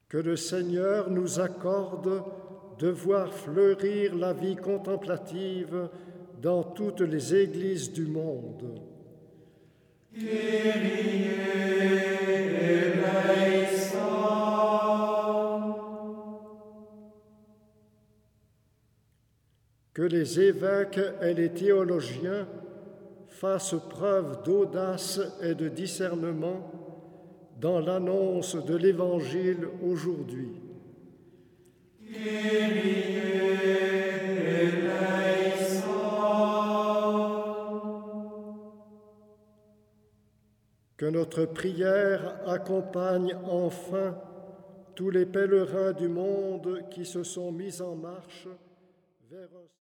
Que le Seigneur nous accorde de voir fleurir la vie contemplative dans toutes les églises du monde. Kyrie eleison. Que les évêques et les théologiens fassent preuve d'audace et de discernement dans l'annonce de l'Évangile aujourd'hui. Kyrie eleison. Que notre prière accompagne enfin tous les pèlerins du monde qui se sont mis en marche vers un